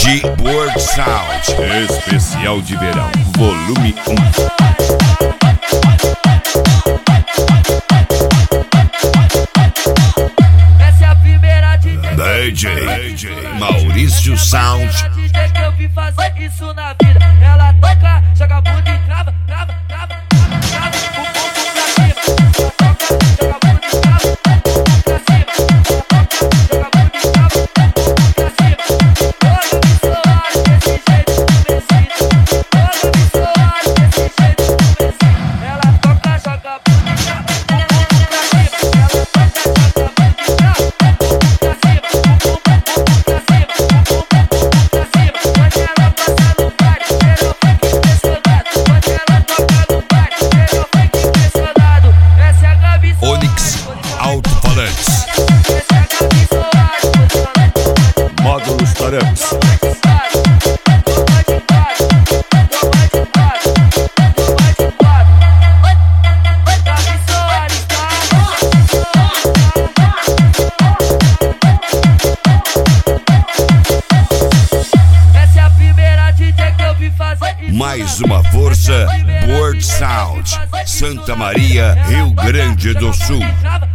de World Sound, especial de verão, volume 1. Essa é a primeira DJ Maurício Sound. DJ que eu vi fazer isso na vida. Ela toca, joga bunda e trava, trava, trava, trava, o povo pra cima. Ela toca, joga bunda e trava, o povo pra cima. Ela toca, joga bunda e trava, o povo pra cima. Toda missionária desse jeito do vecino. Toda missionária desse jeito do vecino. Ela toca, joga bunda e trava, o povo pra cima. Ela toca, joga bunda e trava, o povo pra cima. O povo pra cima, o povo pra cima. Quando ela passa no baile, geral fica impressionado. Quando ela toca no baile, geral fica impressionado. Essa é a Gabi Soares, Onyx Alto-Falantes, essa é a Gabi Soares, módulos Taramps. toma de quatro, toma de quatro, toma de quatro, toma de quatro. Gabi Soares, tá? Essa é a primeira DJ que eu vi fazer isso. Mais uma força, World Sound, Santa Maria, Rio Grande do Sul. Trava,